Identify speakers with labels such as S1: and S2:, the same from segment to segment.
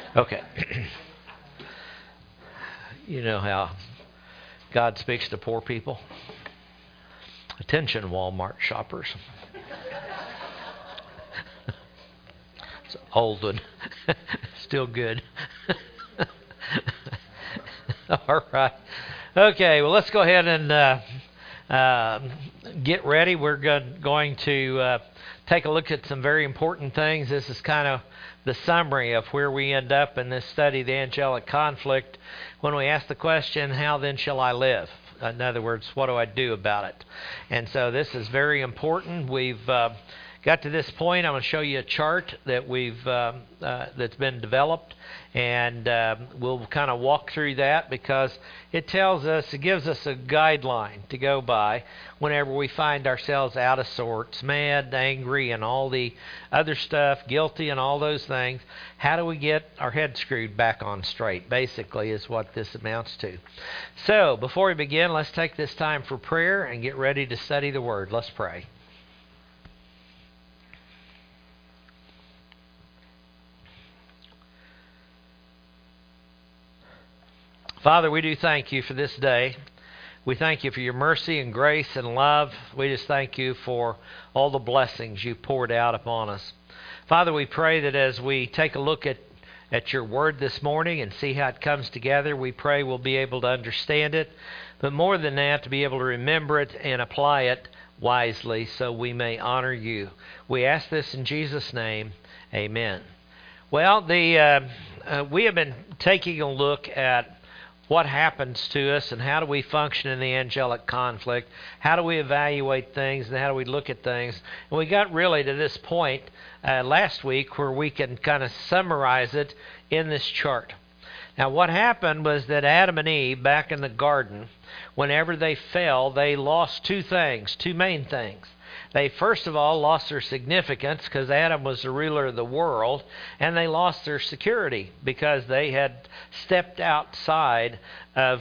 S1: Okay. You know how God speaks to poor people? Attention, Walmart shoppers. It's old one. Still good. All right. Okay, well, let's go ahead and get ready. We're going to take a look at some very important things. This is kind of the summary of where we end up in this study, the angelic conflict, when we ask the question, how then shall I live? In other words, what do I do about it? And so this is very important. We've got to this point. I'm going to show you a chart that that's been developed, and we'll kind of walk through that because it gives us a guideline to go by whenever we find ourselves out of sorts, mad, angry, and all the other stuff, guilty and all those things. How do we get our head screwed back on straight, basically, is what this amounts to. So, before we begin, let's take this time for prayer and get ready to study the Word. Let's pray. Father, we do thank you for this day. We thank you for your mercy and grace and love. We just thank you for all the blessings you poured out upon us. Father, we pray that as we take a look at your word this morning and see how it comes together, we pray we'll be able to understand it, but more than that, to be able to remember it and apply it wisely so we may honor you. We ask this in Jesus' name. Amen. Well, we have been taking a look at what happens to us and how do we function in the angelic conflict, how do we evaluate things, and how do we look at things. And we got really to this point last week where we can kind of summarize it in this chart. Now what happened was that Adam and Eve back in the garden, whenever they fell, they lost two main things. They first of all lost their significance because Adam was the ruler of the world, and they lost their security because they had stepped outside of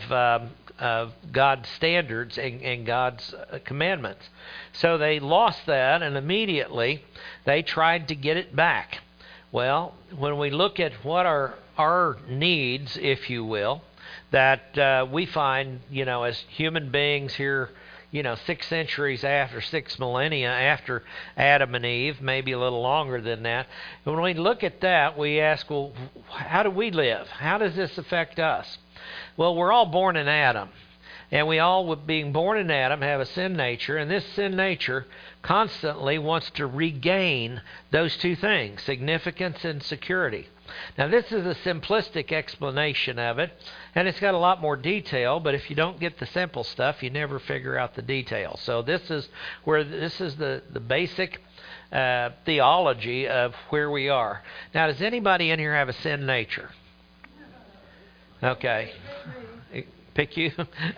S1: God's standards and God's commandments. So they lost that, and immediately they tried to get it back. Well, when we look at what are our needs, if you will, that we find, as human beings here, 6 centuries after, 6 millennia after Adam and Eve, maybe a little longer than that. And when we look at that, we ask, well, how do we live? How does this affect us? Well, we're all born in Adam. And we all, being born in Adam, have a sin nature. And this sin nature constantly wants to regain those two things, significance and security. Now, this is a simplistic explanation of it, and it's got a lot more detail, but if you don't get the simple stuff, you never figure out the details. So this is the basic theology of where we are. Now, does anybody in here have a sin nature? Okay. Pick you?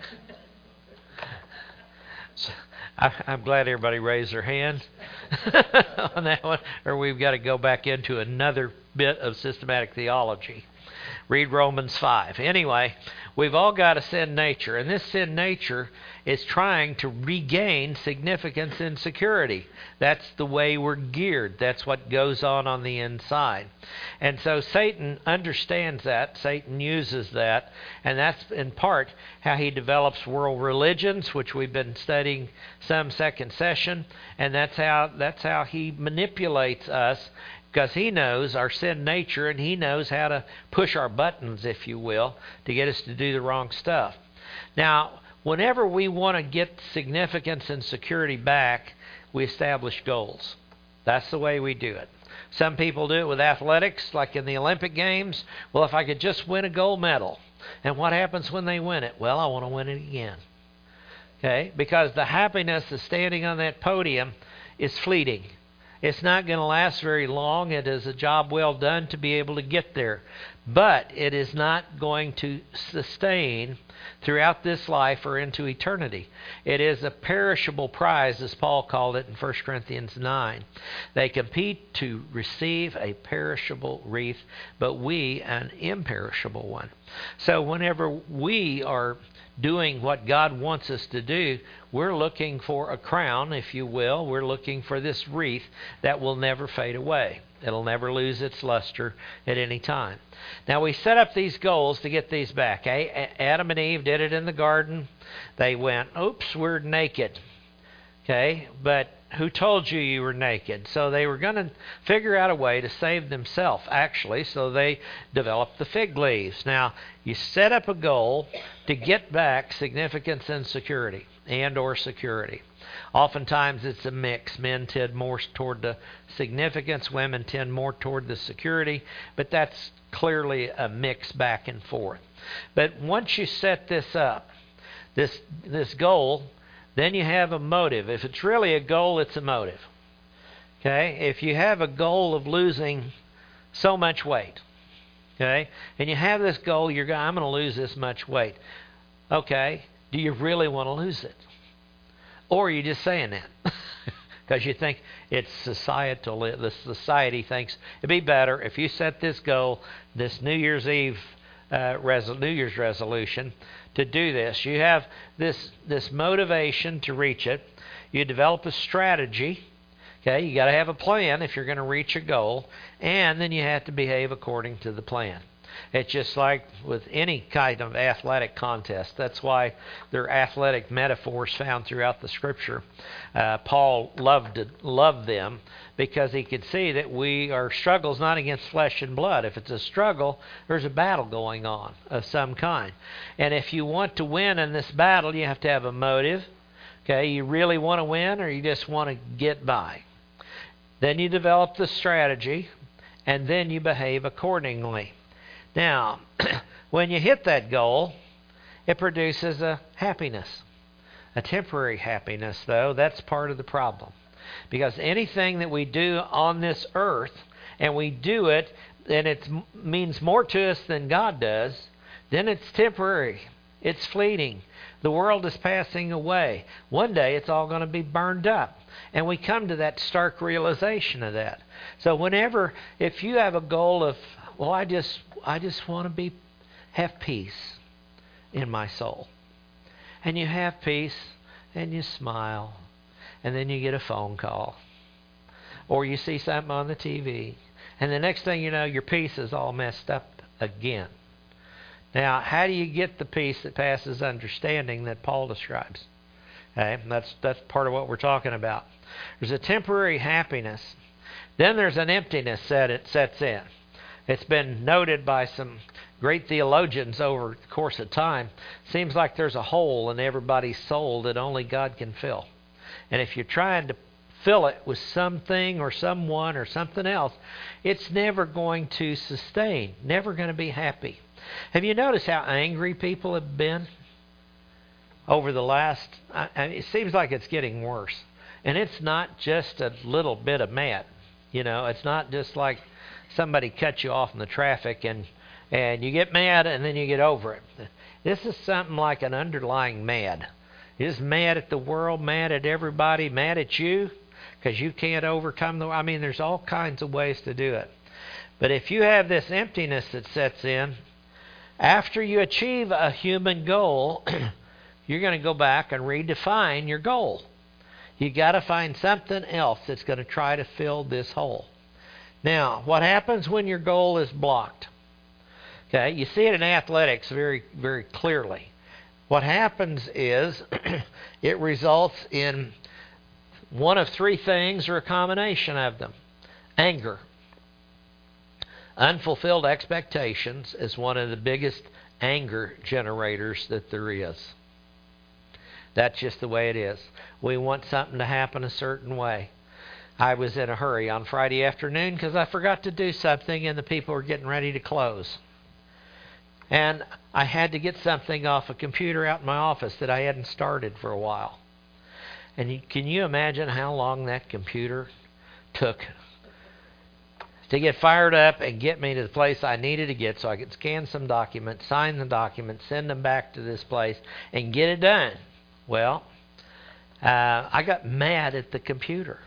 S1: I'm glad everybody raised their hand on that one, or we've got to go back into another bit of systematic theology. Read Romans 5. Anyway, we've all got a sin nature, and this sin nature is trying to regain significance and security. That's the way we're geared. That's what goes on the inside. And so Satan understands that. Satan uses that, and that's in part how he develops world religions, which we've been studying some second session, and that's how he manipulates us, because he knows our sin nature, and he knows how to push our buttons, if you will, to get us to do the wrong stuff. Now, whenever we want to get significance and security back, we establish goals. That's the way we do it. Some people do it with athletics, like in the Olympic Games. Well, if I could just win a gold medal. And what happens when they win it? Well, I want to win it again. Okay? Because the happiness of standing on that podium is fleeting. It's not going to last very long. It is a job well done to be able to get there. But it is not going to sustain throughout this life or into eternity. It is a perishable prize, as Paul called it in 1 Corinthians 9. They compete to receive a perishable wreath, but we an imperishable one. So whenever we are doing what God wants us to do, we're looking for a crown, if you will. We're looking for this wreath that will never fade away. It'll never lose its luster at any time. Now, we set up these goals to get these back. Adam and Eve did it in the garden. They went, oops, we're naked. Okay, but who told you you were naked? So they were going to figure out a way to save themselves, actually, so they developed the fig leaves. Now, you set up a goal to get back significance and security, and or security. Oftentimes it's a mix. Men tend more toward the significance, women tend more toward the security, but that's clearly a mix back and forth. But once you set this up, this goal, then you have a motive. If it's really a goal, it's a motive. Okay? If you have a goal of losing so much weight, okay, and you have this goal, I'm going to lose this much weight. Okay, do you really want to lose it? Or are you just saying that? Because you think it's societal. The society thinks it'd be better if you set this goal, this New Year's Eve New Year's resolution, to do this. You have this motivation to reach it. You develop a strategy. Okay, you got to have a plan if you're going to reach a goal, and then you have to behave according to the plan. It's just like with any kind of athletic contest. That's why there are athletic metaphors found throughout the Scripture. Paul loved them because he could see that our struggle's not against flesh and blood. If it's a struggle, there's a battle going on of some kind. And if you want to win in this battle, you have to have a motive. Okay, you really want to win, or you just want to get by. Then you develop the strategy, and then you behave accordingly. Now, when you hit that goal, it produces a happiness. A temporary happiness, though, that's part of the problem. Because anything that we do on this earth, and we do it, and it means more to us than God does, then it's temporary. It's fleeting. The world is passing away. One day it's all going to be burned up. And we come to that stark realization of that. So if you have a goal of, well, I just want to have peace in my soul. And you have peace, and you smile, and then you get a phone call. Or you see something on the TV, and the next thing you know, your peace is all messed up again. Now, how do you get the peace that passes understanding that Paul describes? Okay, that's part of what we're talking about. There's a temporary happiness. Then there's an emptiness that sets in. It's been noted by some great theologians over the course of time. Seems like there's a hole in everybody's soul that only God can fill. And if you're trying to fill it with something or someone or something else, it's never going to sustain, never going to be happy. Have you noticed how angry people have been over the last... it seems like it's getting worse. And it's not just a little bit of mad. You know, it's not just like somebody cut you off in the traffic and you get mad and then you get over it. This is something like an underlying mad. You're just mad at the world, mad at everybody, mad at you because you can't overcome there's all kinds of ways to do it. But if you have this emptiness that sets in, after you achieve a human goal, you're going to go back and redefine your goal. You got to find something else that's going to try to fill this hole. Now, what happens when your goal is blocked? Okay, you see it in athletics very, very clearly. What happens is it results in one of three things or a combination of them. Anger. Unfulfilled expectations is one of the biggest anger generators that there is. That's just the way it is. We want something to happen a certain way. I was in a hurry on Friday afternoon because I forgot to do something and the people were getting ready to close. And I had to get something off a computer out in my office that I hadn't started for a while. And can you imagine how long that computer took to get fired up and get me to the place I needed to get so I could scan some documents, sign the documents, send them back to this place, and get it done? Well, I got mad at the computer.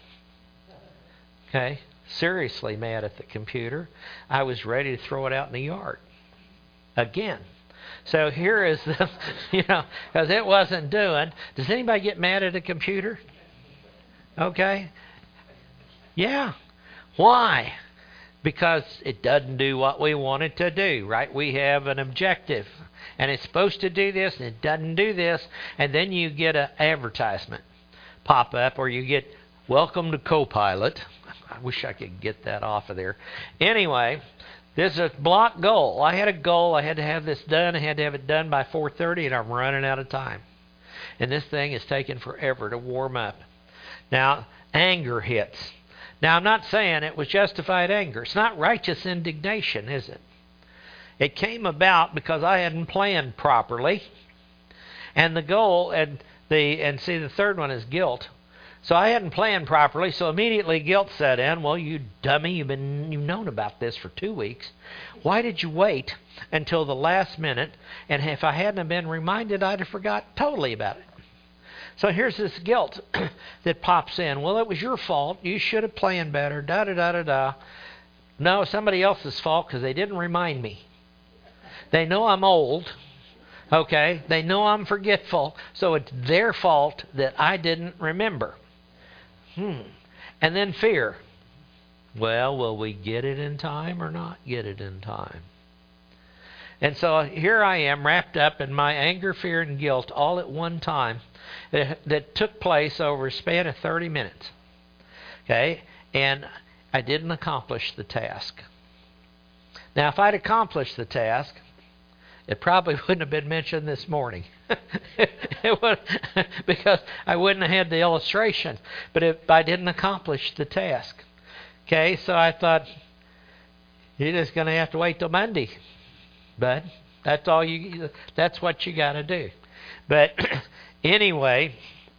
S1: Okay? Seriously mad at the computer. I was ready to throw it out in the yard. Again. So here is the, because it wasn't doing. Does anybody get mad at a computer? Okay? Yeah. Why? Because it doesn't do what we want it to do, right? We have an objective, and it's supposed to do this, and it doesn't do this, and then you get an advertisement pop up, or you get welcome to Copilot. I wish I could get that off of there. Anyway, there's a block goal. I had a goal. I had to have this done. I had to have it done by 4:30, and I'm running out of time. And this thing is taking forever to warm up. Now, anger hits. Now, I'm not saying it was justified anger. It's not righteous indignation, is it? It came about because I hadn't planned properly. And the goal, and see, the third one is guilt. So I hadn't planned properly, so immediately guilt set in. Well, you dummy, you've known about this for 2 weeks. Why did you wait until the last minute? And if I hadn't been reminded, I'd have forgot totally about it. So here's this guilt that pops in. Well, it was your fault. You should have planned better. Da-da-da-da-da. No, somebody else's fault because they didn't remind me. They know I'm old. Okay? They know I'm forgetful. So it's their fault that I didn't remember. And then fear. Well, will we get it in time or not get it in time? And so here I am wrapped up in my anger, fear, and guilt all at one time that took place over a span of 30 minutes. Okay? And I didn't accomplish the task. Now, if I'd accomplished the task, it probably wouldn't have been mentioned this morning. It would, because I wouldn't have had the illustration. But if I didn't accomplish the task. Okay, so I thought, you're just going to have to wait till Monday. But that's what you got to do. But anyway,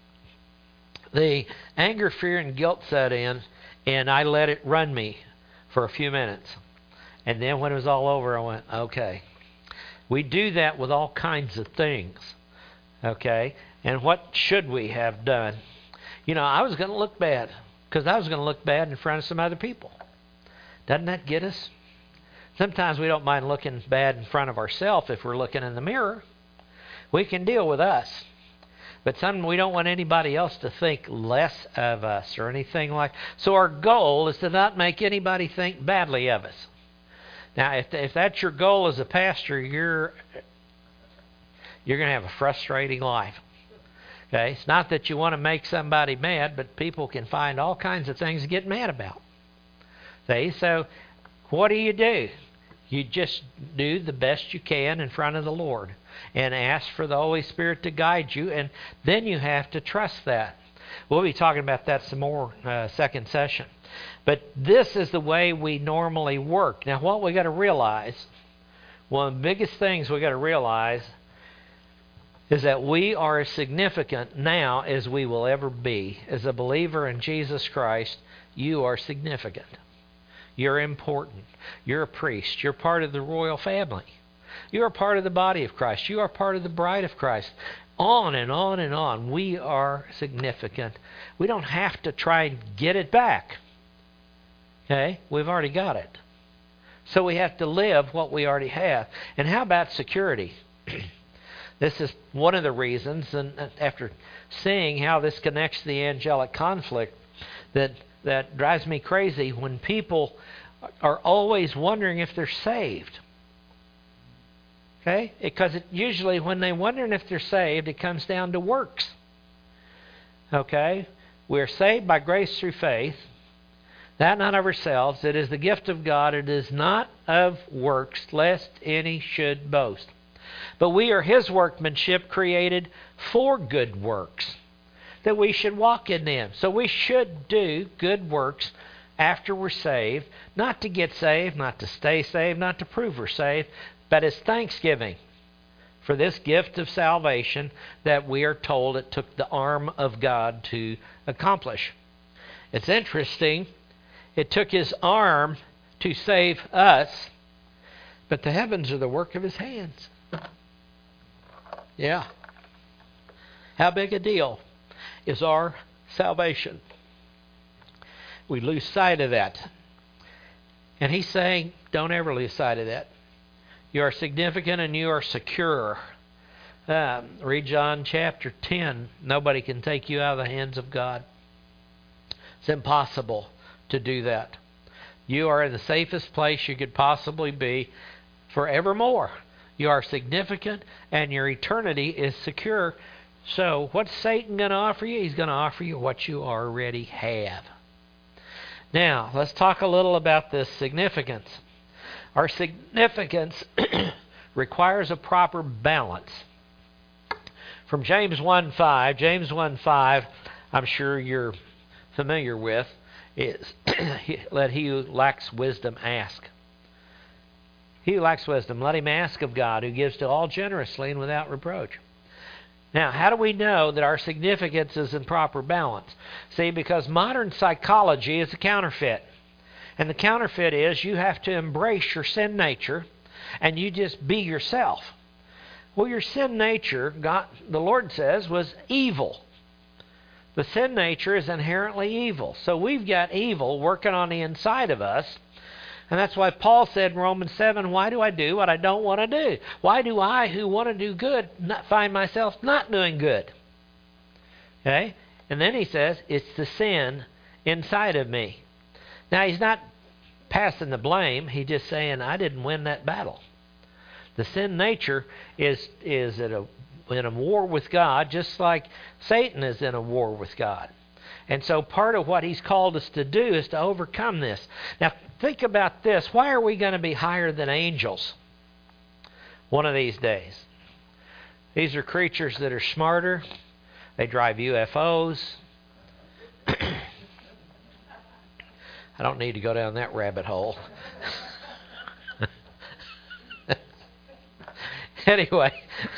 S1: the anger, fear, and guilt set in, and I let it run me for a few minutes. And then when it was all over, I went, okay. We do that with all kinds of things. Okay? And what should we have done? I was going to look bad. Because I was going to look bad in front of some other people. Doesn't that get us? Sometimes we don't mind looking bad in front of ourselves if we're looking in the mirror. We can deal with us. But we don't want anybody else to think less of us or anything like that. So our goal is to not make anybody think badly of us. Now, if that's your goal as a pastor, you're going to have a frustrating life. Okay? It's not that you want to make somebody mad, but people can find all kinds of things to get mad about. See? So what do? You just do the best you can in front of the Lord and ask for the Holy Spirit to guide you, and then you have to trust that. We'll be talking about that some more second session. But this is the way we normally work. Now, what we got to realize, one of the biggest things we got to realize is that we are as significant now as we will ever be. As a believer in Jesus Christ, you are significant. You're important. You're a priest. You're part of the royal family. You are part of the body of Christ. You are part of the bride of Christ. On and on and on. We are significant. We don't have to try and get it back. Okay? We've already got it. So we have to live what we already have. And how about security? This is one of the reasons, and after seeing how this connects to the angelic conflict, that drives me crazy when people are always wondering if they're saved. Okay? Because usually when they're wondering if they're saved, it comes down to works. Okay? We're saved by grace through faith. That not of ourselves. It is the gift of God. It is not of works, lest any should boast. But we are His workmanship, created for good works, that we should walk in them. So we should do good works after we're saved, not to get saved, not to stay saved, not to prove we're saved, but as thanksgiving for this gift of salvation that we are told it took the arm of God to accomplish. It's interesting. It took His arm to save us, but the heavens are the work of His hands. Yeah. How big a deal is our salvation? We lose sight of that. And He's saying, don't ever lose sight of that. You are significant and you are secure. Read John chapter 10. Nobody can take you out of the hands of God. It's impossible to do that. You are in the safest place you could possibly be forevermore. You are significant, and your eternity is secure. So what's Satan going to offer you? He's going to offer you what you already have. Now, let's talk a little about this significance. Our significance requires a proper balance. From James 1:5, James 1:5, I'm sure you're familiar with, is let he who lacks wisdom ask. He who lacks wisdom, let him ask of God, who gives to all generously and without reproach. Now, how do we know that our significance is in proper balance? See, because modern psychology is a counterfeit. And the counterfeit is you have to embrace your sin nature and you just be yourself. Well, your sin nature, God, the Lord says, was evil. The sin nature is inherently evil. So we've got evil working on the inside of us. And that's why Paul said in Romans 7, why do I do what I don't want to do? Why do I, who want to do good, not find myself not doing good? Okay? And then he says, it's the sin inside of me. Now, he's not passing the blame. He's just saying, I didn't win that battle. The sin nature is in a war with God, just like Satan is in a war with God. And so part of what he's called us to do is to overcome this. Now, think about this. Why are we going to be higher than angels one of these days? These are creatures that are smarter. They drive UFOs. I don't need to go down that rabbit hole. Anyway,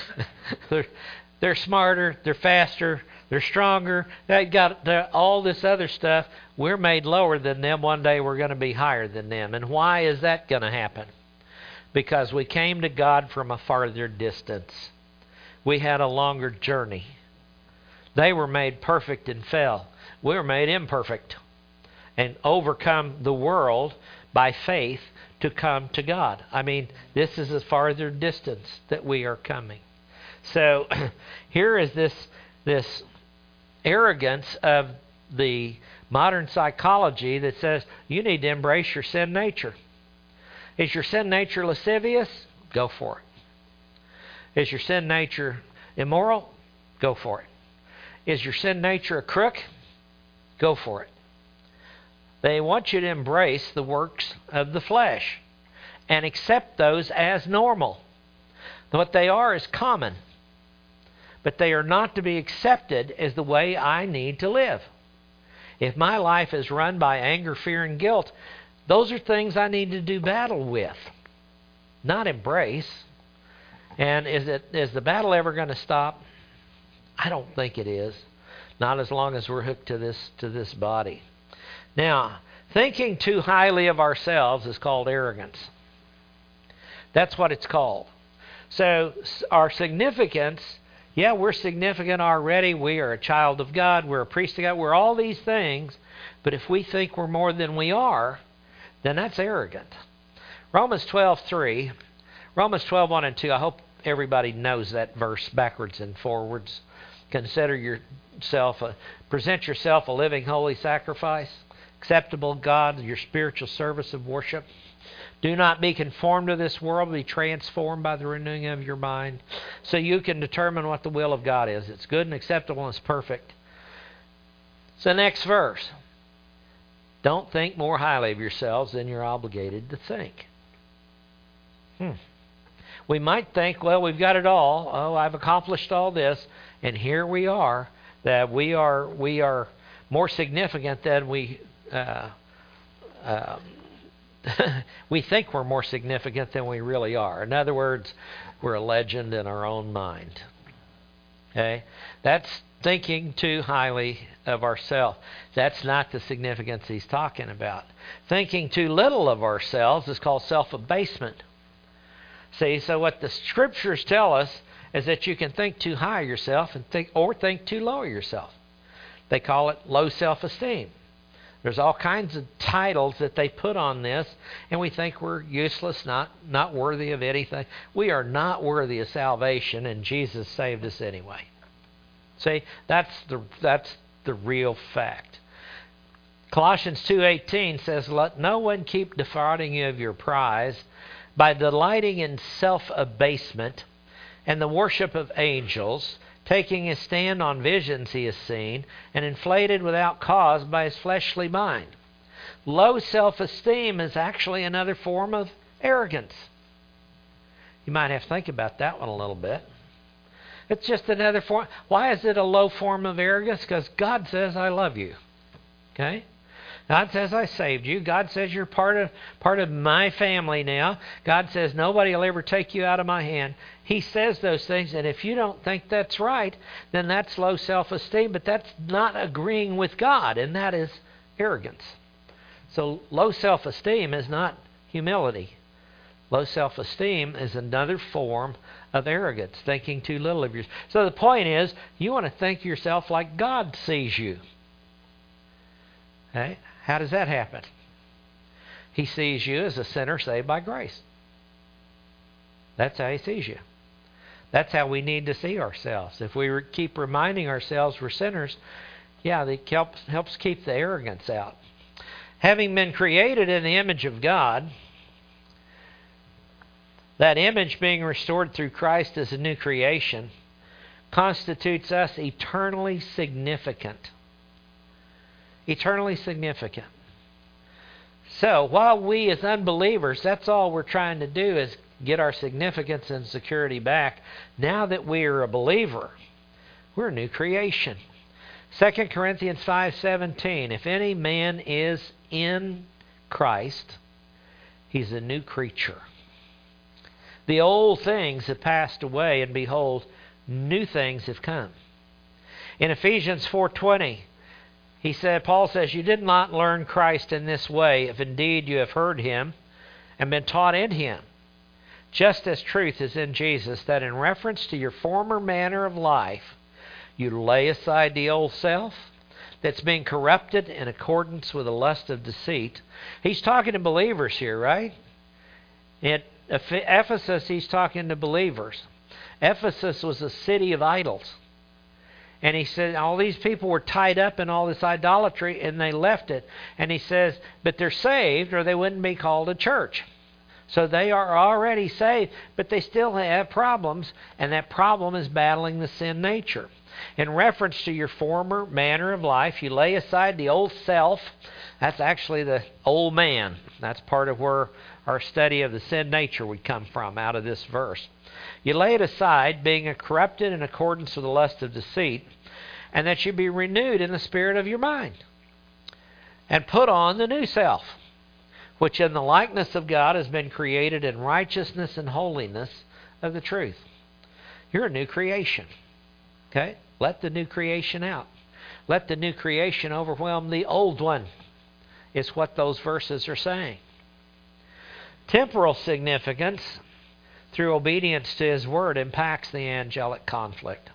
S1: they're smarter, they're faster, they're stronger. They got all this other stuff. We're made lower than them. One day we're going to be higher than them. And why is that going to happen? Because we came to God from a farther distance. We had a longer journey. They were made perfect and fell. We were made imperfect and overcome the world by faith to come to God. I mean, this is a farther distance that we are coming. So here is this arrogance of the modern psychology that says you need to embrace your sin nature. Is your sin nature lascivious? Go for it. Is your sin nature immoral? Go for it. Is your sin nature a crook? Go for it. They want you to embrace the works of the flesh and accept those as normal. What they are is common, but they are not to be accepted as the way I need to live. If my life is run by anger, fear, and guilt, those are things I need to do battle with, not embrace. And is the battle ever going to stop? I don't think it is. Not as long as we're hooked to this body. Now, thinking too highly of ourselves is called arrogance. That's what it's called. So our significance, yeah, we're significant already. We are a child of God. We're a priest of God. We're all these things. But if we think we're more than we are, then that's arrogant. Romans 12:3, Romans 12:1 and 2. I hope everybody knows that verse backwards and forwards. Consider yourself, present yourself a living, holy sacrifice, acceptable God, your spiritual service of worship. Do not be conformed to this world, be transformed by the renewing of your mind, so you can determine what the will of God is. It's good and acceptable and it's perfect. So next verse. Don't think more highly of yourselves than you're obligated to think. We might think, well, we've got it all. Oh, I've accomplished all this. And here we are, that we are more significant than we we think we're more significant than we really are. In other words, we're a legend in our own mind. Okay? That's thinking too highly of ourselves. That's not the significance he's talking about. Thinking too little of ourselves is called self-abasement. See, so what the Scriptures tell us is that you can think too high of yourself and think too low of yourself. They call it low self-esteem. There's all kinds of titles that they put on this, and we think we're useless, not worthy of anything. We are not worthy of salvation, and Jesus saved us anyway. See, that's the real fact. Colossians 2:18 says, "Let no one keep defrauding you of your prize by delighting in self-abasement and the worship of angels, taking his stand on visions he has seen, and inflated without cause by his fleshly mind." Low self-esteem is actually another form of arrogance. You might have to think about that one a little bit. It's just another form. Why is it a low form of arrogance? Because God says, "I love you." Okay? God says, "I saved you." God says, "You're part of my family now." God says, "Nobody will ever take you out of my hand." He says those things, and if you don't think that's right, then that's low self-esteem, but that's not agreeing with God, and that is arrogance. So low self-esteem is not humility. Low self-esteem is another form of arrogance, thinking too little of yourself. So the point is, you want to think of yourself like God sees you. Okay? How does that happen? He sees you as a sinner saved by grace. That's how he sees you. That's how we need to see ourselves. If we keep reminding ourselves we're sinners, it helps keep the arrogance out. Having been created in the image of God, that image being restored through Christ as a new creation, constitutes us eternally significant. Eternally significant. So, while we as unbelievers, that's all we're trying to do is get our significance and security back. Now that we are a believer, we're a new creation. 2 Corinthians 5:17, "If any man is in Christ, he's a new creature. The old things have passed away, and behold, new things have come." In Ephesians 4:20, Paul says, "You did not learn Christ in this way, if indeed you have heard him and been taught in him, just as truth is in Jesus, that in reference to your former manner of life, you lay aside the old self that's being corrupted in accordance with the lust of deceit." He's talking to believers here, right? At Ephesus, he's talking to believers. Ephesus was a city of idols. And he said all these people were tied up in all this idolatry, and they left it. And he says, but they're saved, or they wouldn't be called a church. So they are already saved, but they still have problems, and that problem is battling the sin nature. In reference to your former manner of life, you lay aside the old self. That's actually the old man. That's part of where our study of the sin nature would come from, out of this verse. You lay it aside, being corrupted in accordance with the lust of deceit, and that you be renewed in the spirit of your mind, and put on the new self, which in the likeness of God has been created in righteousness and holiness of the truth. You're a new creation. Okay? Let the new creation out. Let the new creation overwhelm the old one, is what those verses are saying. Temporal significance through obedience to his word impacts the angelic conflict.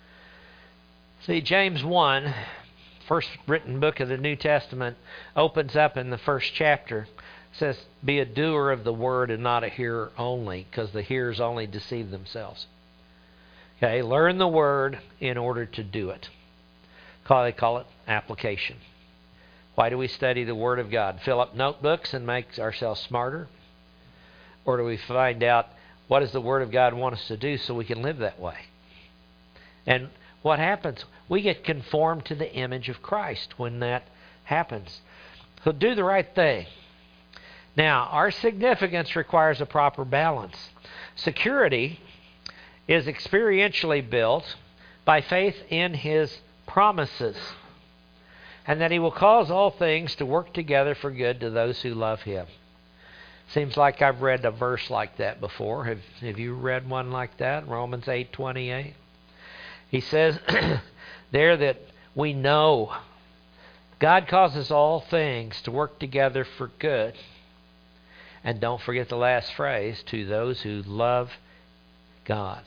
S1: See, James 1, first written book of the New Testament, opens up in the first chapter. Says, be a doer of the word and not a hearer only, because the hearers only deceive themselves. Okay, learn the word in order to do it. They call it application. Why do we study the Word of God? Fill up notebooks and make ourselves smarter? Or do we find out what does the Word of God want us to do so we can live that way? And what happens? We get conformed to the image of Christ when that happens. So do the right thing. Now, our significance requires a proper balance. Security is experientially built by faith in His promises, and that He will cause all things to work together for good to those who love Him. Seems like I've read a verse like that before. Have you read one like that? Romans 8:28. He says there that we know God causes all things to work together for good. And don't forget the last phrase, to those who love God.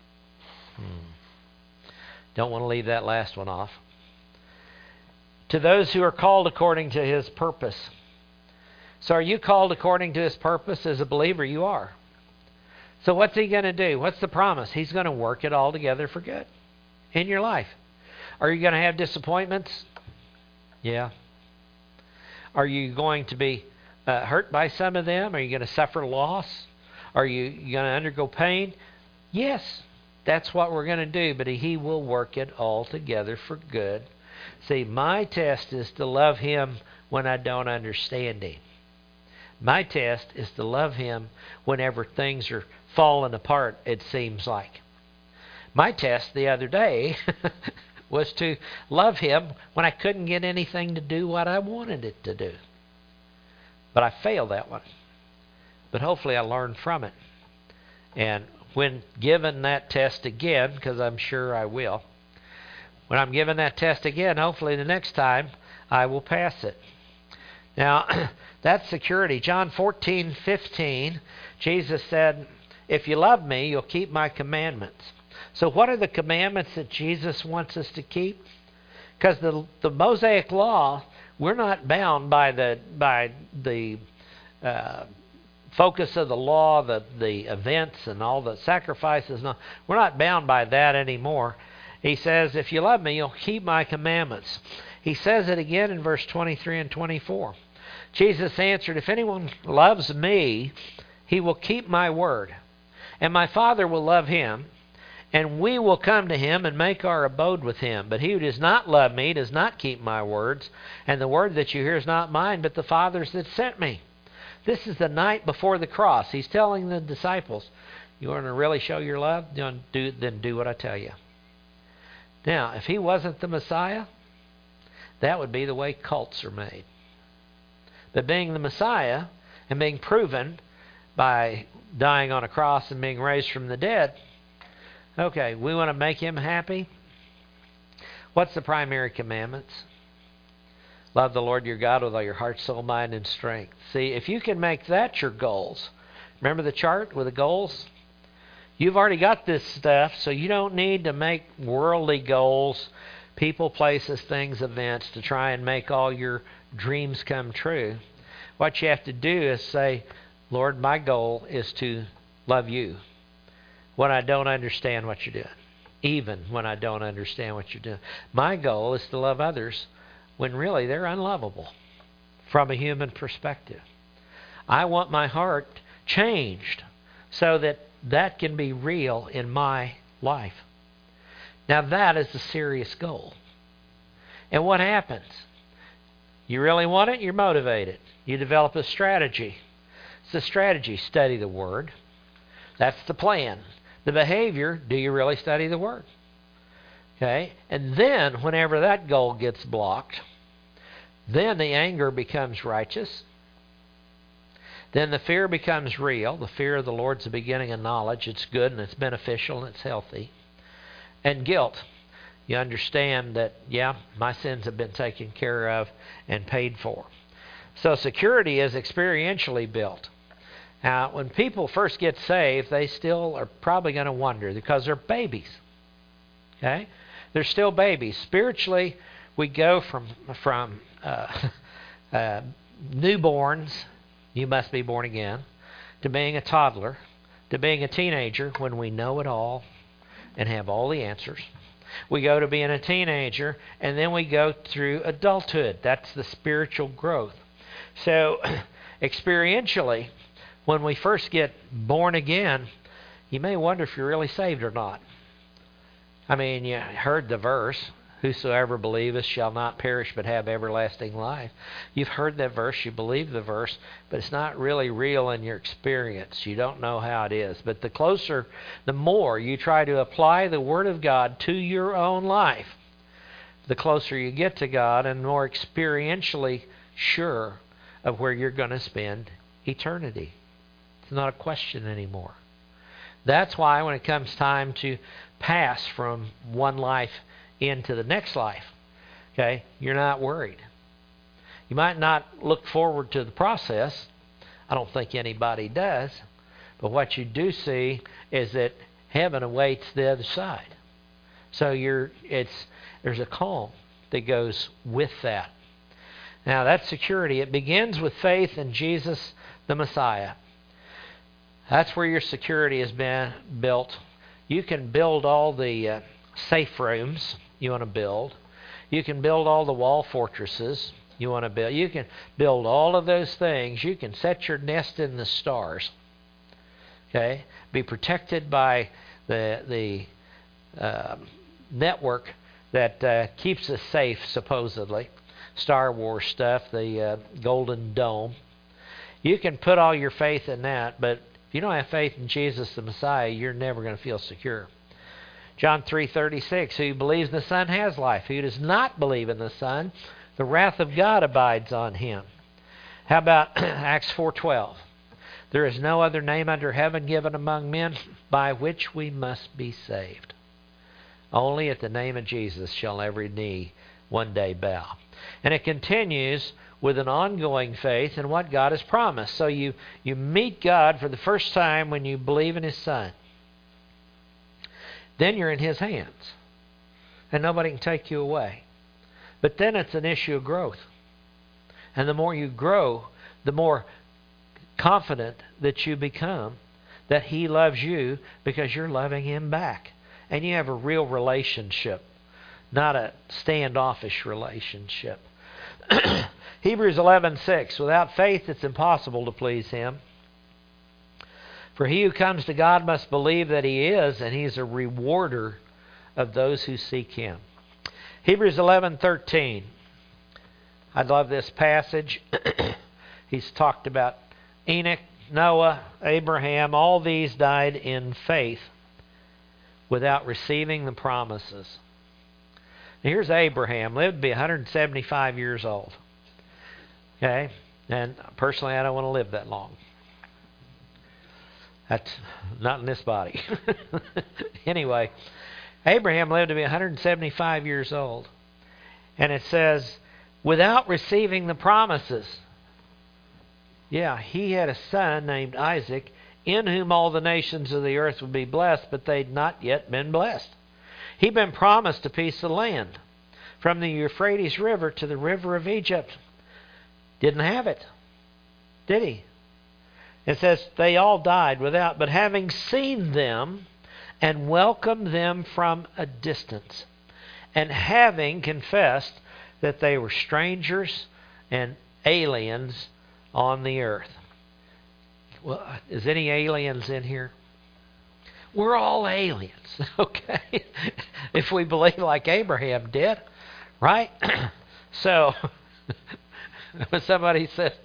S1: Don't want to leave that last one off. To those who are called according to His purpose. So are you called according to His purpose? As a believer, you are. So what's He going to do? What's the promise? He's going to work it all together for good in your life. Are you going to have disappointments? Yeah. Are you going to be hurt by some of them? Are you going to suffer loss? Are you going to undergo pain? Yes, that's what we're going to do, but He will work it all together for good. See, my test is to love Him when I don't understand Him. My test is to love Him whenever things are falling apart, it seems like. My test the other day was to love Him when I couldn't get anything to do what I wanted it to do. But I failed that one. But hopefully I learned from it. And when given that test again, because I'm sure I will, when I'm given that test again, hopefully the next time I will pass it. Now, that's security. John 14:15, Jesus said, "If you love me, you'll keep my commandments." So what are the commandments that Jesus wants us to keep? Because the Mosaic Law, we're not bound by the focus of the law, the events and all the sacrifices. No, we're not bound by that anymore. He says, if you love me, you'll keep my commandments. He says it again in verse 23 and 24. Jesus answered, "If anyone loves me, he will keep my word, and my Father will love him, and we will come to him and make our abode with him. But he who does not love me does not keep my words, and the word that you hear is not mine, but the Father's that sent me." This is the night before the cross. He's telling the disciples, you want to really show your love? Then do what I tell you. Now, if He wasn't the Messiah, that would be the way cults are made. But being the Messiah and being proven by dying on a cross and being raised from the dead, okay, we want to make Him happy. What's the primary commandments? Love the Lord your God with all your heart, soul, mind, and strength. See, if you can make that your goals, remember the chart with the goals? You've already got this stuff, so you don't need to make worldly goals, people, places, things, events, to try and make all your dreams come true. What you have to do is say, Lord, my goal is to love you when I don't understand what you're doing, even when I don't understand what you're doing. My goal is to love others when really they're unlovable from a human perspective. I want my heart changed so that that can be real in my life. Now that is a serious goal. And what happens? You really want it, you're motivated. You develop a strategy. It's a strategy. Study the Word. That's the plan. The behavior, do you really study the Word? Okay? And then, whenever that goal gets blocked, then the anger becomes righteous. Then the fear becomes real. The fear of the Lord's the beginning of knowledge. It's good and it's beneficial and it's healthy. And guilt. You understand that, yeah, my sins have been taken care of and paid for. So security is experientially built. Now, when people first get saved, they still are probably going to wonder because they're babies. Okay? They're still babies. Spiritually, we go from newborns, you must be born again, to being a toddler, to being a teenager when we know it all and have all the answers. We go to being a teenager, and then we go through adulthood. That's the spiritual growth. So, experientially, when we first get born again, you may wonder if you're really saved or not. I mean, you heard the verse, whosoever believeth shall not perish but have everlasting life. You've heard that verse, you believe the verse, but it's not really real in your experience. You don't know how it is. But the more you try to apply the Word of God to your own life, the closer you get to God and more experientially sure of where you're going to spend eternity. It's not a question anymore. That's why when it comes time to pass from one life into the next life, okay, you're not worried. You might not look forward to the process. I don't think anybody does. But what you do see is that heaven awaits the other side. So there's a calm that goes with that. Now that security, it begins with faith in Jesus the Messiah. That's where your security has been built. You can build all the safe rooms you want to build. You can build all the wall fortresses. you want to build. You can build all of those things. You can set your nest in the stars. Okay? Be protected by the network that keeps us safe, supposedly. Star Wars stuff, the Golden Dome. You can put all your faith in that, but if you don't have faith in Jesus the Messiah, you're never going to feel secure. John 3:36, who believes in the Son has life. Who does not believe in the Son, the wrath of God abides on him. How about Acts 4:12? There is no other name under heaven given among men by which we must be saved. Only at the name of Jesus shall every knee one day bow. And it continues with an ongoing faith in what God has promised. So you meet God for the first time when you believe in His Son. Then you're in His hands. And nobody can take you away. But then it's an issue of growth. And the more you grow, the more confident that you become that He loves you because you're loving Him back. And you have a real relationship, not a standoffish relationship. Hebrews 11:6, without faith it's impossible to please Him. For he who comes to God must believe that He is, and He's a rewarder of those who seek Him. Hebrews 11:13. I love this passage. He's talked about Enoch, Noah, Abraham. All these died in faith without receiving the promises. Now here's Abraham. Lived to be 175 years old. Okay? And personally, I don't want to live that long. That's not in this body. Anyway, Abraham lived to be 175 years old. And it says, without receiving the promises. Yeah, he had a son named Isaac, in whom all the nations of the earth would be blessed, but they'd not yet been blessed. He'd been promised a piece of land from the Euphrates River to the river of Egypt. Didn't have it, did he? It says they all died without, but having seen them and welcomed them from a distance, and having confessed that they were strangers and aliens on the earth. Well, is any aliens in here? We're all aliens, okay? If we believe like Abraham did, right? So, when somebody says,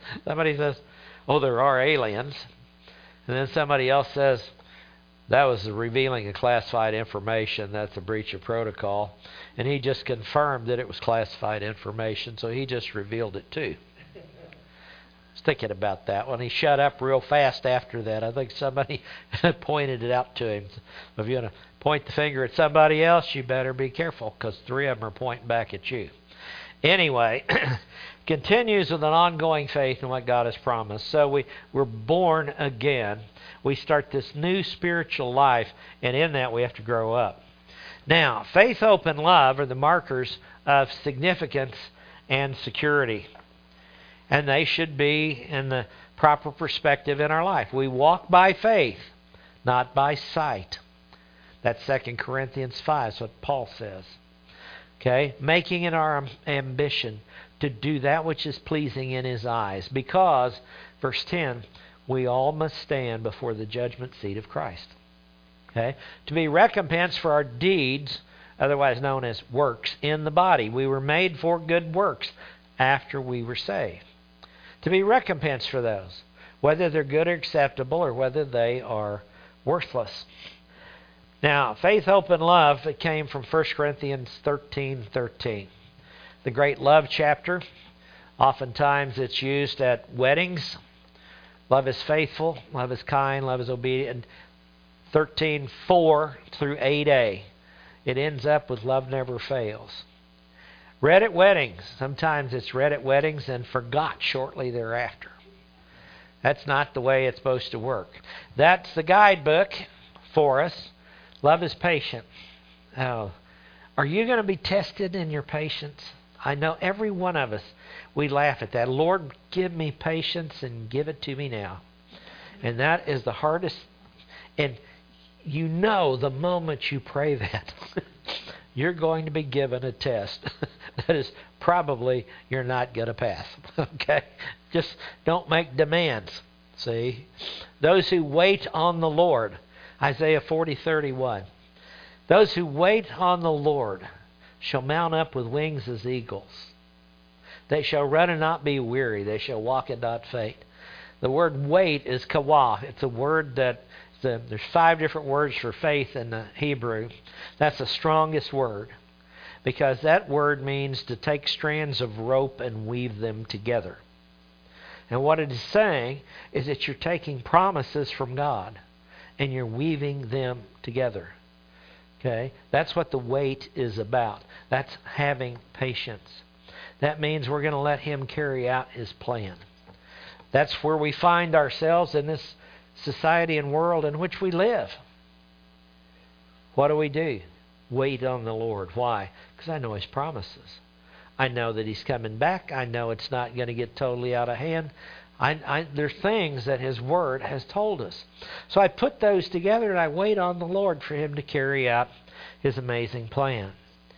S1: oh, there are aliens, and then somebody else says, that was the revealing of classified information, that's a breach of protocol, and he just confirmed that it was classified information, so he just revealed it too. I was thinking about that one. He shut up real fast after that. I think somebody pointed it out to him. If you're going to point the finger at somebody else, you better be careful, because 3 of them are pointing back at you. Anyway, continues with an ongoing faith in what God has promised. So we're born again. We start this new spiritual life, and in that we have to grow up. Now, faith, hope, and love are the markers of significance and security. And they should be in the proper perspective in our life. We walk by faith, not by sight. That's 2 Corinthians 5, that's what Paul says. Okay? Making it our ambition to do that which is pleasing in His eyes. Because, verse 10, we all must stand before the judgment seat of Christ. Okay? To be recompensed for our deeds, otherwise known as works, in the body. We were made for good works after we were saved. To be recompensed for those, whether they're good or acceptable or whether they are worthless. Now, faith, hope, and love, it came from 1 Corinthians 13:13. The great love chapter. Oftentimes it's used at weddings. Love is faithful, love is kind, love is obedient. 13:4 through 8a. It ends up with love never fails. Read at weddings. Sometimes it's read at weddings and forgot shortly thereafter. That's not the way it's supposed to work. That's the guidebook for us. Love is patient. Oh, are you going to be tested in your patience? I know every one of us, we laugh at that. Lord, give me patience and give it to me now. And that is the hardest. And you know the moment you pray that, you're going to be given a test that is probably you're not going to pass. Okay? Just don't make demands. See? Those who wait on the Lord. Isaiah 40:31. Those who wait on the Lord shall mount up with wings as eagles. They shall run and not be weary. They shall walk and not faint. The word wait is kawah. It's a word that there's 5 different words for faith in the Hebrew. That's the strongest word, because that word means to take strands of rope and weave them together. And what it is saying is that you're taking promises from God and you're weaving them together. Okay? That's what the wait is about. That's having patience. That means we're going to let Him carry out His plan. That's where we find ourselves in this society and world in which we live. What do? Wait on the Lord. Why? Because I know His promises. I know that He's coming back. I know it's not going to get totally out of hand. There's things that His Word has told us. So I put those together and I wait on the Lord for Him to carry out His amazing plan.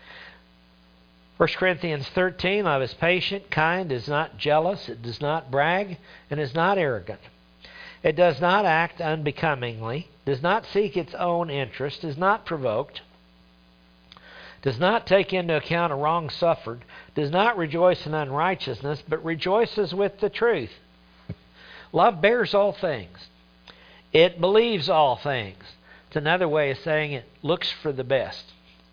S1: 1 Corinthians 13, love is patient, kind, is not jealous, it does not brag, and is not arrogant. It does not act unbecomingly, does not seek its own interest, is not provoked, does not take into account a wrong suffered, does not rejoice in unrighteousness, but rejoices with the truth. Love bears all things. It believes all things. It's another way of saying it looks for the best.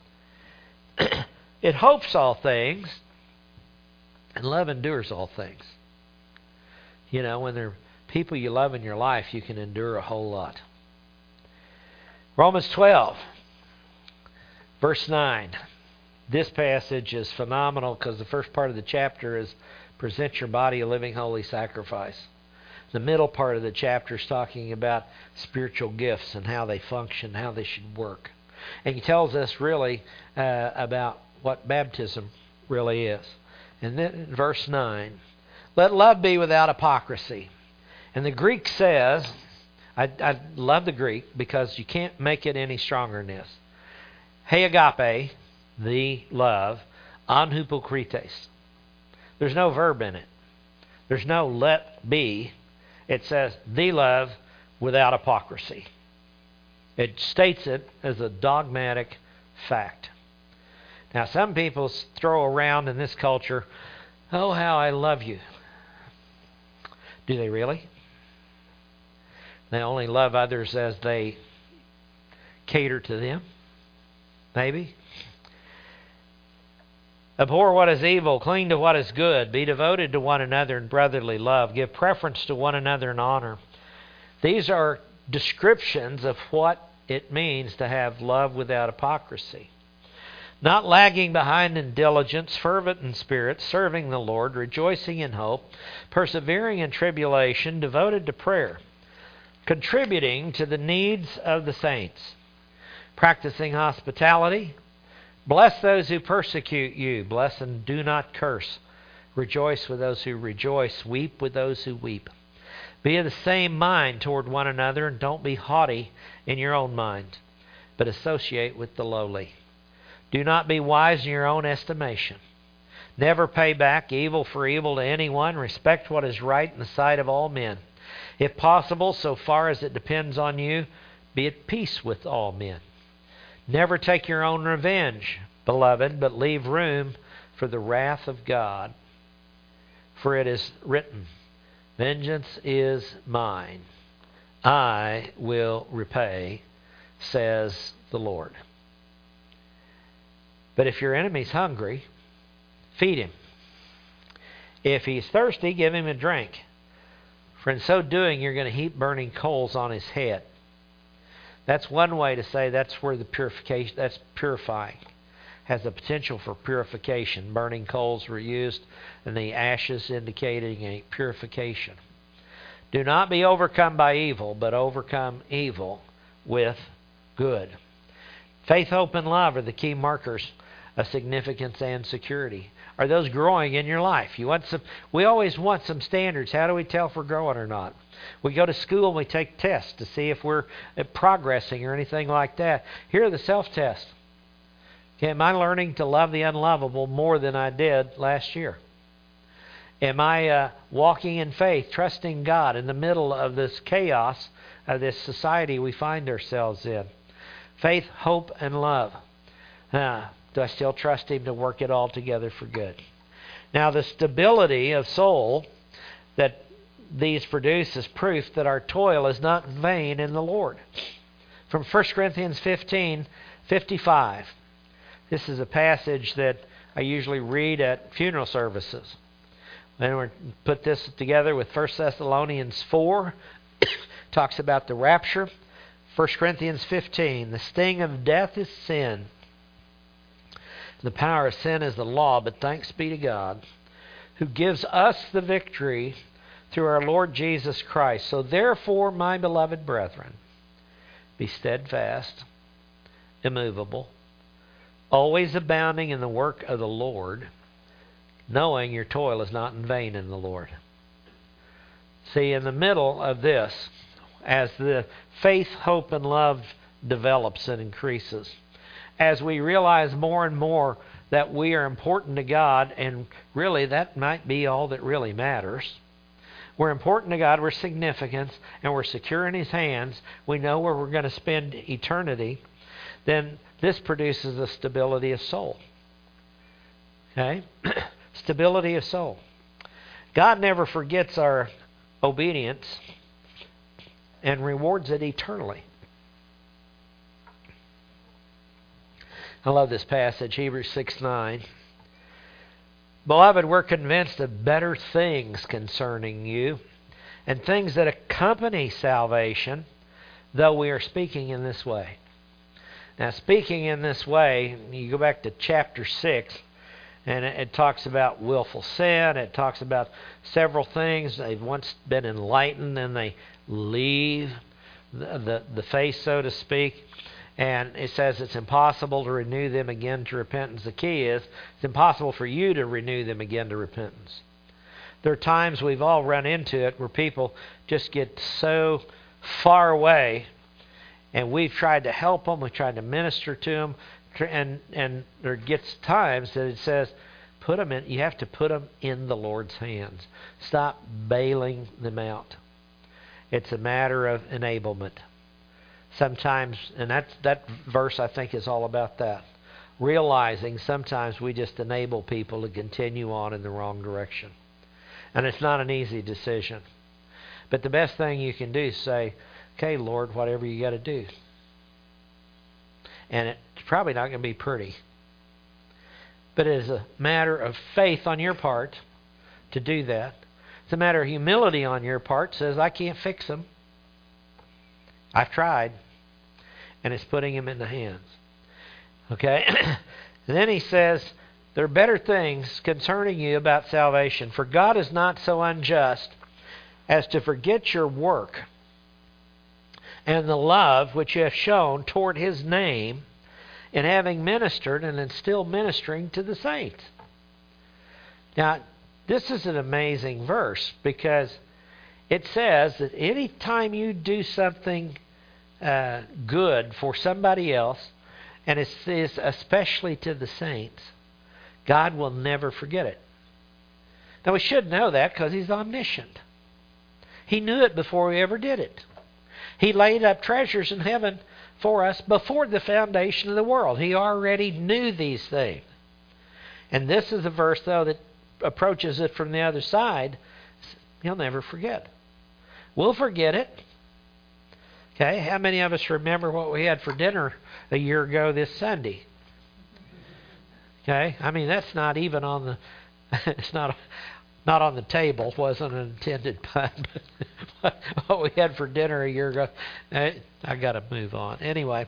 S1: It hopes all things, and love endures all things. You know, when there are people you love in your life, you can endure a whole lot. Romans 12, verse 9. This passage is phenomenal because the first part of the chapter is present your body a living holy sacrifice. The middle part of the chapter is talking about spiritual gifts and how they function, how they should work. And he tells us really about what baptism really is. And then in verse 9, let love be without hypocrisy. And the Greek says, I love the Greek because you can't make it any stronger than this. He agape, the love, an hypokrites. There's no verb in it. There's no let be. It says the love without hypocrisy. It states it as a dogmatic fact. Now, some people throw around in this culture, oh, how I love you. Do they really? They only love others as they cater to them? Maybe. Abhor what is evil, cling to what is good, be devoted to one another in brotherly love, give preference to one another in honor. These are descriptions of what it means to have love without hypocrisy. Not lagging behind in diligence, fervent in spirit, serving the Lord, rejoicing in hope, persevering in tribulation, devoted to prayer, contributing to the needs of the saints, practicing hospitality. Bless those who persecute you. Bless and do not curse. Rejoice with those who rejoice. Weep with those who weep. Be of the same mind toward one another, and don't be haughty in your own mind, but associate with the lowly. Do not be wise in your own estimation. Never pay back evil for evil to anyone. Respect what is right in the sight of all men. If possible, so far as it depends on you, be at peace with all men. Never take your own revenge, beloved, but leave room for the wrath of God. For it is written, vengeance is mine. I will repay, says the Lord. But if your enemy's hungry, feed him. If he's thirsty, give him a drink. For in so doing, you're going to heap burning coals on his head. That's one way to say that's where the purification, that's purifying. Has the potential for purification. Burning coals were used, and the ashes indicating a purification. Do not be overcome by evil, but overcome evil with good. Faith, hope, and love are the key markers of significance and security. Are those growing in your life? We always want some standards. How do we tell if we're growing or not? We go to school and we take tests to see if we're progressing or anything like that. Here are the self-tests. Okay, am I learning to love the unlovable more than I did last year? Am I walking in faith, trusting God in the middle of this chaos of this society we find ourselves in? Faith, hope, and love. Do I still trust Him to work it all together for good? Now, the stability of soul that these produce is proof that our toil is not in vain in the Lord. From 1 Corinthians 15:55. This is a passage that I usually read at funeral services. And we put this together with 1 Thessalonians 4. Talks about the rapture. 1 Corinthians 15. The sting of death is sin. The power of sin is the law, but thanks be to God, who gives us the victory through our Lord Jesus Christ. So therefore, my beloved brethren, be steadfast, immovable, always abounding in the work of the Lord, knowing your toil is not in vain in the Lord. See, in the middle of this, as the faith, hope, and love develops and increases, as we realize more and more that we are important to God, and really that might be all that really matters. We're important to God, we're significant, and we're secure in His hands. We know where we're going to spend eternity. Then this produces a stability of soul. Okay? Stability of soul. God never forgets our obedience and rewards it eternally. I love this passage, Hebrews 6:9. Beloved, we're convinced of better things concerning you, and things that accompany salvation, though we are speaking in this way. Now, speaking in this way, you go back to chapter 6, and it talks about willful sin. It talks about several things. They've once been enlightened, and they leave the faith, so to speak. And it says it's impossible to renew them again to repentance. The key is it's impossible for you to renew them again to repentance. There are times we've all run into it where people just get so far away, and we've tried to help them, we've tried to minister to them, and there gets times that it says, put them in. You have to put them in the Lord's hands. Stop bailing them out. It's a matter of enablement. Sometimes, and that verse I think is all about that. Realizing sometimes we just enable people to continue on in the wrong direction. And it's not an easy decision. But the best thing you can do is say, okay, Lord, whatever you got to do. And it's probably not going to be pretty. But it is a matter of faith on your part to do that. It's a matter of humility on your part. It says, I can't fix them. I've tried. And it's putting him in the hands. Okay? And then he says, there are better things concerning you about salvation. For God is not so unjust as to forget your work and the love which you have shown toward His name in having ministered and in still ministering to the saints. Now, this is an amazing verse because it says that any time you do something good for somebody else, and it says especially to the saints, God will never forget it. Now we should know that because He's omniscient. He knew it before we ever did it. He laid up treasures in heaven for us before the foundation of the world. He already knew these things. And this is a verse, though, that approaches it from the other side. He'll never forget. We'll forget it. Okay, how many of us remember what we had for dinner a year ago this Sunday? Okay, I mean that's not even on the it's not on the table. It wasn't an intended pun. But what we had for dinner a year ago, I got to move on. Anyway,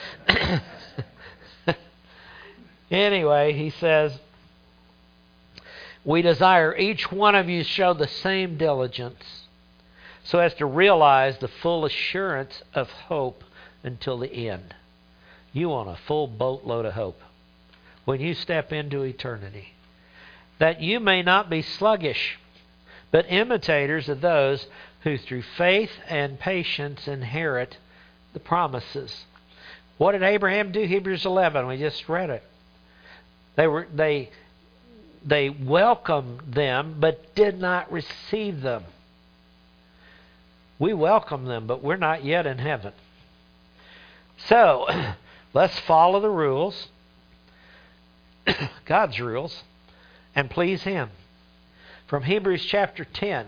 S1: he says, we desire each one of you to show the same diligence, so as to realize the full assurance of hope until the end. You want a full boatload of hope when you step into eternity. That you may not be sluggish, but imitators of those who through faith and patience inherit the promises. What did Abraham do? Hebrews 11, we just read it. They welcomed them but did not receive them. We welcome them, but we're not yet in heaven. So, let's follow the rules, God's rules, and please Him. From Hebrews chapter 10.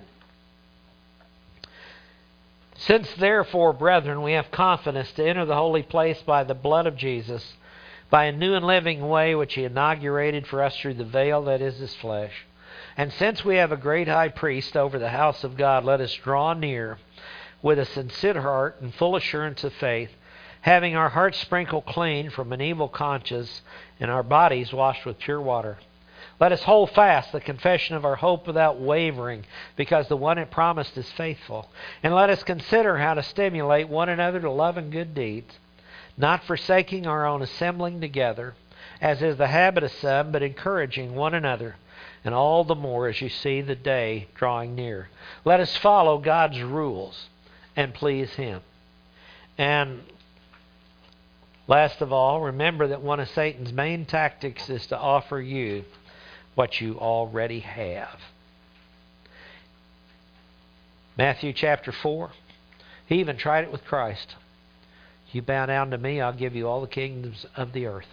S1: Since therefore, brethren, we have confidence to enter the holy place by the blood of Jesus, by a new and living way which He inaugurated for us through the veil that is His flesh. And since we have a great high priest over the house of God, let us draw near with a sincere heart and full assurance of faith, having our hearts sprinkled clean from an evil conscience and our bodies washed with pure water. Let us hold fast the confession of our hope without wavering, because the one it promised is faithful. And let us consider how to stimulate one another to love and good deeds, not forsaking our own assembling together, as is the habit of some, but encouraging one another, and all the more as you see the day drawing near. Let us follow God's rules and please Him. And last of all, remember that one of Satan's main tactics is to offer you what you already have. Matthew chapter 4. He even tried it with Christ. You bow down to me, I'll give you all the kingdoms of the earth.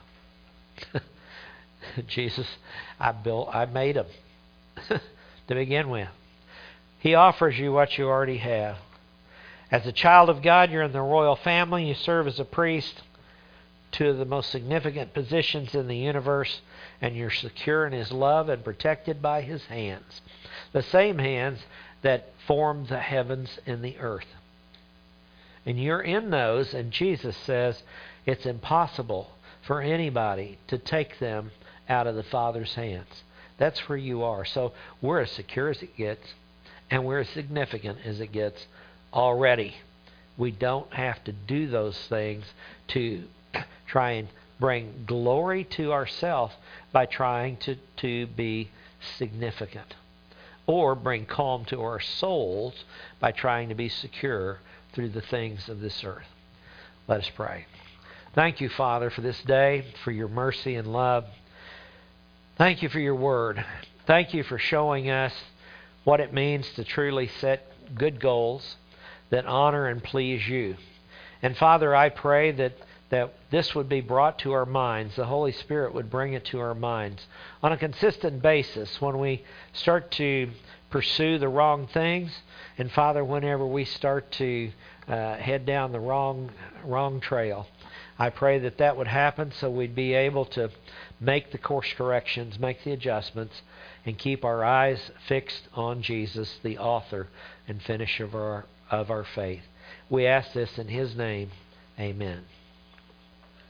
S1: Jesus, I made them to begin with. He offers you what you already have. As a child of God, you're in the royal family. You serve as a priest, two of the most significant positions in the universe, and you're secure in His love and protected by His hands, the same hands that formed the heavens and the earth. And you're in those, and Jesus says it's impossible for anybody to take them out of the Father's hands. That's where you are. So we're as secure as it gets, and we're as significant as it gets already. We don't have to do those things to try and bring glory to ourselves by trying to be significant, or bring calm to our souls by trying to be secure through the things of this earth. Let us pray. Thank you, Father, for this day, for your mercy and love. Thank you for your word. Thank you for showing us what it means to truly set good goals that honor and please you. And Father, I pray that this would be brought to our minds. The Holy Spirit would bring it to our minds on a consistent basis when we start to pursue the wrong things. And Father, whenever we start to head down the wrong trail, I pray that would happen so we'd be able to make the course corrections, make the adjustments, and keep our eyes fixed on Jesus, the author and finisher of our faith. We ask this in His name. Amen.